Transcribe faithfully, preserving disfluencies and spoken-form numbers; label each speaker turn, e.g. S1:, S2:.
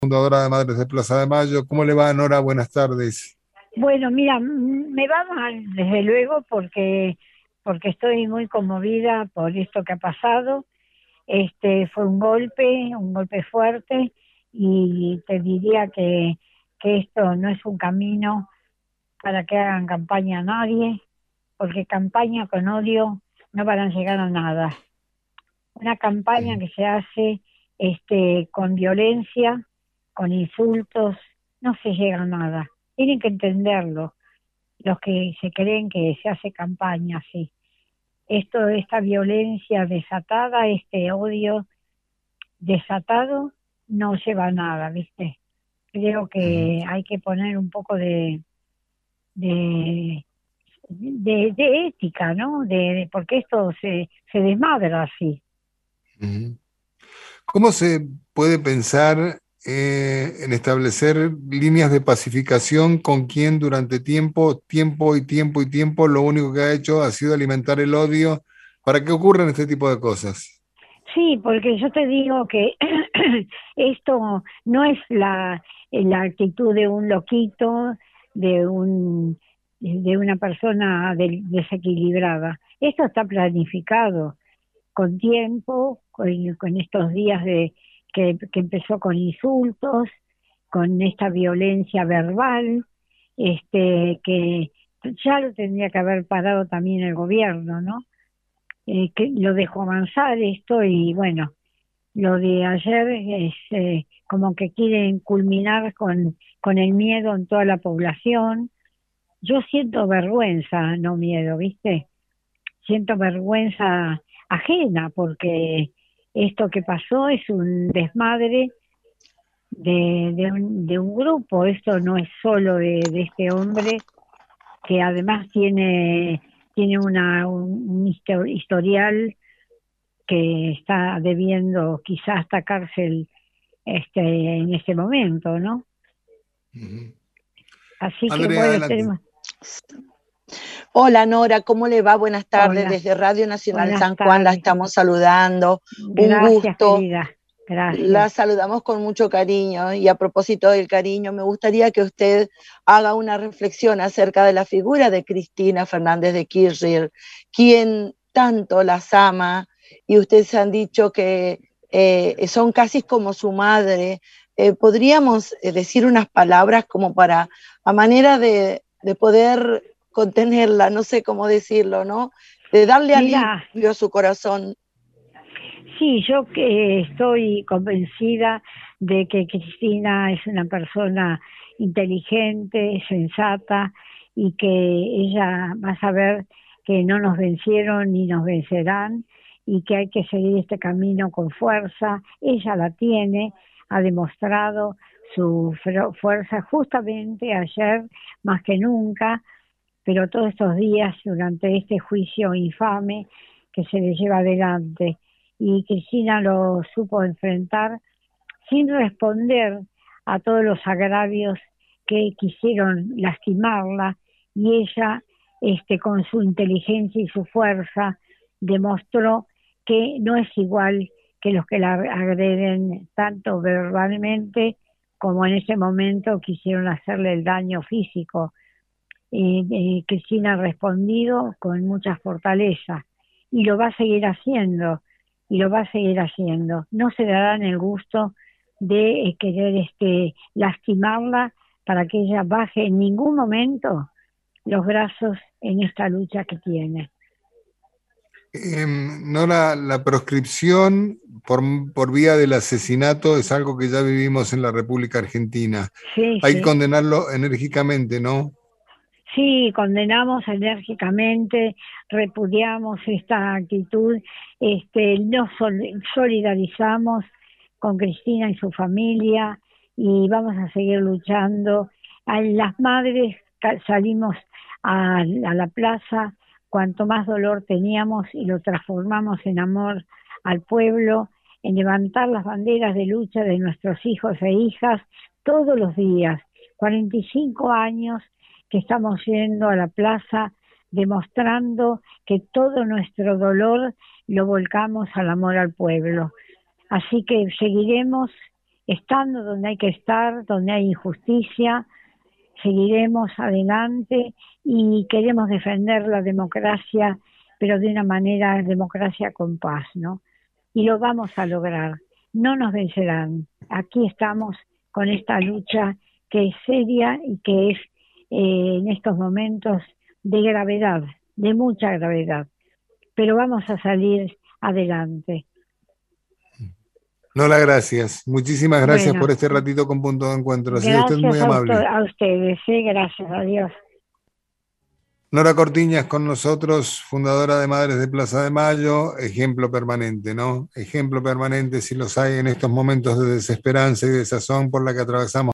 S1: Fundadora de Madres de Plaza de Mayo. ¿Cómo le va, Nora? Buenas tardes.
S2: Bueno, mira, m- me va mal, desde luego, porque, porque estoy muy conmovida por esto que ha pasado. Este fue un golpe, un golpe fuerte, y te diría que, que esto no es un camino para que hagan campaña a nadie, porque campaña con odio no van a llegar a nada. Una campaña
S1: Mm.
S2: que se hace este, con violencia, con insultos, no se llega a nada. Tienen que entenderlo los que se creen que se hace campaña así. Esto, esta violencia desatada, este odio desatado, no lleva a nada, ¿viste? Creo
S1: Mm.
S2: que hay que poner un poco de, de, de, de ética, ¿no? De, de- porque esto se, se desmadra así.
S1: Mm. ¿Cómo se puede pensar eh, en establecer líneas de pacificación con quien durante tiempo, tiempo y tiempo y tiempo lo único que ha hecho ha sido alimentar el odio para que ocurran este tipo de cosas?
S2: Sí, porque yo te digo que esto no es la, la actitud de un loquito, de un de una persona del- desequilibrada. Esto está planificado con tiempo, con, con estos días de que, que empezó con insultos, con esta violencia verbal, este que ya lo tendría que haber parado también el gobierno, ¿no? Eh, que lo dejó avanzar esto y bueno, lo de ayer es eh, como que quieren culminar con, con el miedo en toda la población. Yo siento vergüenza, no miedo, ¿viste? Siento vergüenza ajena porque esto que pasó es un desmadre de, de, un, de un grupo, esto no es solo de, de este hombre que además tiene, tiene una, un, un histo- historial que está debiendo quizás hasta cárcel este, en este momento, ¿no?
S1: Ujú.
S2: Así que
S1: Andrea,
S2: bueno,
S1: adelante.
S2: tenemos,
S3: Hola Nora, ¿cómo le va? Buenas tardes.
S2: hola,
S3: Desde Radio Nacional
S2: buenas
S3: San Juan la
S2: tardes,
S3: estamos saludando. Un
S2: gracias
S3: gusto.
S2: querida, gracias.
S3: La saludamos con mucho cariño y a propósito del cariño, me gustaría que usted haga una reflexión acerca de la figura de Cristina Fernández de Kirchner, quien tanto las ama y ustedes han dicho que eh, son casi como su madre. Eh, ¿podríamos eh, decir unas palabras como para, a manera de, de poder contenerla, no sé cómo decirlo, ¿no? De darle
S2: Mira,
S3: alivio a su corazón?
S2: sí, yo que estoy convencida de que Cristina es una persona inteligente, sensata y que ella va a saber que no nos vencieron ni nos vencerán y que hay que seguir este camino con fuerza. Ella la tiene, ha demostrado su fro- fuerza justamente ayer más que nunca, pero todos estos días durante este juicio infame que se le lleva adelante. Y Cristina lo supo enfrentar sin responder a todos los agravios que quisieron lastimarla, y ella, este, con su inteligencia y su fuerza, demostró que no es igual que los que la agreden tanto verbalmente como en ese momento quisieron hacerle el daño físico. Eh, eh, Cristina ha respondido con mucha fortaleza y lo va a seguir haciendo, y lo va a seguir haciendo. No se darán el gusto de eh, querer este, lastimarla para que ella baje en ningún momento los brazos en esta lucha que tiene.
S1: Em, no la, la proscripción por, por vía del asesinato es algo que ya vivimos en la República Argentina.
S2: Sí,
S1: Hay que
S2: sí.
S1: condenarlo enérgicamente, ¿no?
S2: Sí, condenamos enérgicamente, repudiamos esta actitud, este, nos sol- solidarizamos con Cristina y su familia y vamos a seguir luchando. A las madres ca- salimos a, a la plaza cuanto más dolor teníamos y lo transformamos en amor al pueblo, en levantar las banderas de lucha de nuestros hijos e hijas todos los días. cuarenta y cinco años que estamos yendo a la plaza demostrando que todo nuestro dolor lo volcamos al amor al pueblo. Así que seguiremos estando donde hay que estar, donde hay injusticia, seguiremos adelante y queremos defender la democracia, pero de una manera, democracia con paz, ¿no? Y lo vamos a lograr. No nos vencerán. Aquí estamos con esta lucha que es seria y que es eh, en estos momentos de gravedad, de mucha gravedad. Pero vamos a salir adelante.
S1: Nola, gracias. Muchísimas gracias
S2: Bueno,
S1: por este ratito con Punto de Encuentro. Ha sido usted
S2: gracias
S1: muy
S2: a,
S1: amable.
S2: usted, a ustedes, sí, gracias, adiós.
S1: Nora Cortiñas con nosotros, fundadora de Madres de Plaza de Mayo, ejemplo permanente, ¿no? Ejemplo permanente si los hay en estos momentos de desesperanza y desazón por la que atravesamos